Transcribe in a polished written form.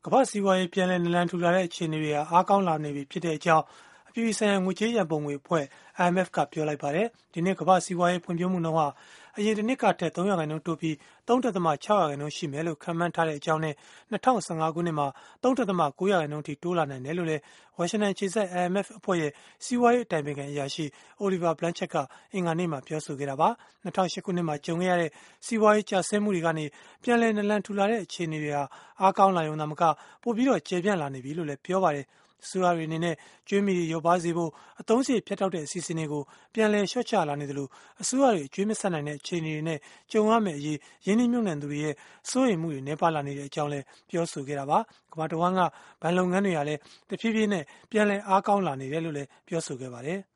ကမ္ဘာ့စီးပွားရေးပြန်လည်နလန်ထူလာတဲ့အခြေအနေတွေဟာအားကောင်းလာနေပြီဖြစ်တဲ့အကြောင်းအပြည်ပြည်ဆိုင်ရာငွေကြေးရန်ပုံငွေအဖွဲ့ IMF ကပြောလိုက်ပါတယ်။ဒီနှစ်ကမ္ဘာ့စီးပွားရေးဖွံ့ဖြိုးမှုနှုန်းဟာအရင်တစ်နှစ်ကထက်3%တိုးပြီး 3.6% ရှိမယ်လို့ခန့်မှန်းထားတဲ့အကြောင်းနဲ့2015ခုနှစ်မှာ 3.9% ထိတိုးလာနိုင်တယ်လို့လည်းဝါရှင်တန်အခြေစိုက် IMF အဖွဲ့ရဲ့စီးပွားရေးအတိုင်ပင်ခံအရာရှိ Oliver Blanchett ကအင်္ဂါနေ့မှာပြောဆိုခဲ့တာပါ။2008ခုနှစ်မှာကြုံခဲ့ရတဲ့စီးပွားရေးကျဆင်းမှုတွေကနေပြန်လည်နလန်ထူလာတဲ့အခြေအနေတွေဟာအားကောင်းလာရုံသာမကပိုပြီးတော့ကျေပြန့်လာနေပြီလို့လည်းပြောပါတယ်။အစိုးရတွေအနေနဲ့ကြွေးမြီတွေလျော့ပါးစေဖို့အသုံးစရိတ်ဖြတ်တောက်တဲ့အစီအစဉ်တွေကိုပြန်လည်လျှော့ချလာနေသလိုအစိုးရတွေကြွေးမဆက်နိုင်တဲ့အခြေအနေတွေနဲ့ကြုံရမယ့်အရေးရင်းနှီးမြှုပ်နှံသူတွေရဲ့စိုးရိမ်မှုတွေနှဲပါလာနေတဲ့အကြောင်းလည်းပြောဆိုခဲ့တာပါ။ကမ္ဘာတဝန်းကဘဏ်လုပ်ငန်းတွေဟာလည်းတဖြည်းဖြည်းနဲ့ပြန်လည်အားကောင်းလာနေတယ်လို့လည်းပြောဆိုခဲ့ပါတယ်။